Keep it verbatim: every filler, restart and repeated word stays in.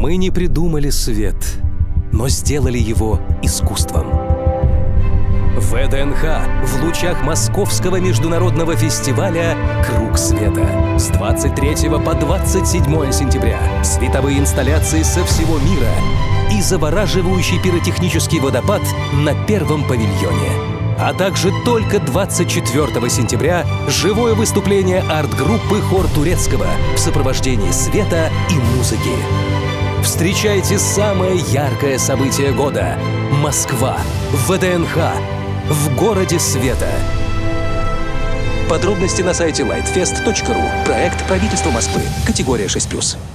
Мы не придумали свет, но сделали его искусством. вэ дэ эн ха в лучах Московского международного фестиваля «Круг света». С двадцать третьего по двадцать седьмое сентября световые инсталляции со всего мира и завораживающий пиротехнический водопад на первом павильоне. А также только двадцать четвёртого сентября живое выступление арт-группы «Хор Турецкого» в сопровождении света и музыки. Встречайте самое яркое событие года — Москва, вэ дэ эн ха, в городе света. Подробности на сайте лайтфест точка ру. Проект правительства Москвы. Категория шесть плюс.